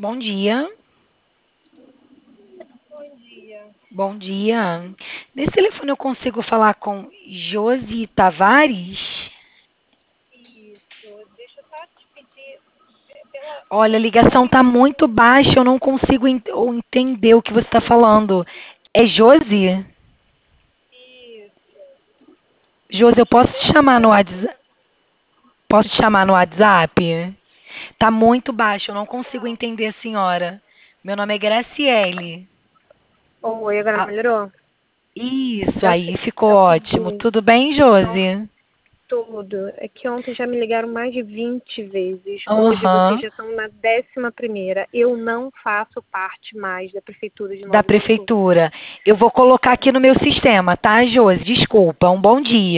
Bom dia. Bom dia. Bom dia. Nesse telefone eu consigo falar com Josi Tavares? Isso. Deixa eu só te pedir pela Olha, a ligação está muito baixa, eu não consigo entender o que você está falando. É Josi? isso. Josi, eu posso te Josi chamar no Tavares. WhatsApp? Posso te chamar no WhatsApp? Tá muito baixo, eu não consigo Tá. entender a senhora. Meu nome é Graciele. Oi, agora Ah, melhorou? isso, Já aí sei. ficou É o ótimo. seguinte, Tudo bem, Josi? tudo. É que ontem já me ligaram mais de 20 vezes. Hoje vocês Aham. já estão na 11ª. Eu não faço parte mais da Prefeitura de Da Nova Iguaçu. prefeitura. Eu vou colocar aqui no meu sistema, tá, Josi? Desculpa. Um bom dia.